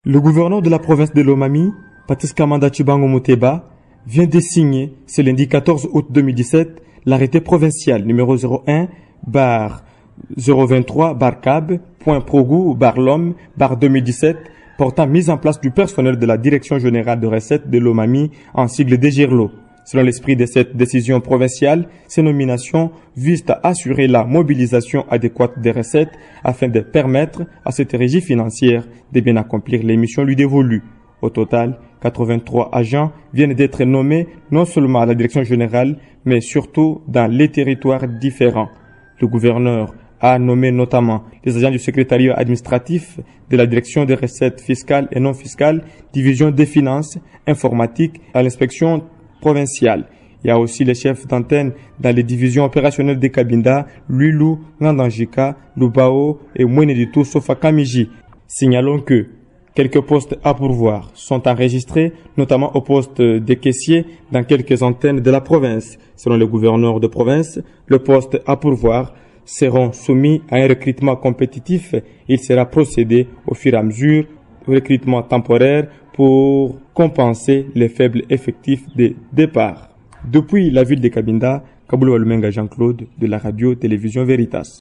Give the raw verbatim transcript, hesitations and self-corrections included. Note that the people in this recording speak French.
Le gouverneur de la province de Lomami, Patrice Kamanda Tchibango Moteba, vient de signer, ce lundi quatorze août deux mille dix-sept, l'arrêté provincial numéro zéro un bar zéro vingt-trois bar C A B point progou bar l'homme bar deux mille dix-sept portant mise en place du personnel de la Direction générale de recettes de Lomami en sigle D G R L O. Selon l'esprit de cette décision provinciale, ces nominations visent à assurer la mobilisation adéquate des recettes afin de permettre à cette régie financière de bien accomplir les missions lui dévolues. Au total, quatre-vingt-trois agents viennent d'être nommés non seulement à la direction générale, mais surtout dans les territoires différents. Le gouverneur a nommé notamment les agents du secrétariat administratif de la direction des recettes fiscales et non fiscales, division des finances, informatique, à l'inspection provinciale. Il y a aussi les chefs d'antenne dans les divisions opérationnelles de Cabinda, Lulu, Ngandanjika, Lubao et Mweneditu Sofa Kamiji. Signalons que quelques postes à pourvoir sont enregistrés, notamment au poste de caissier dans quelques antennes de la province. Selon le gouverneur de province, le poste à pourvoir seront soumis à un recrutement compétitif. Il sera procédé au fur et à mesure au recrutement temporaire pour compenser les faibles effectifs de départ. Depuis la ville de Cabinda, Kaboulou Alumenga Jean-Claude de la radio-télévision Veritas.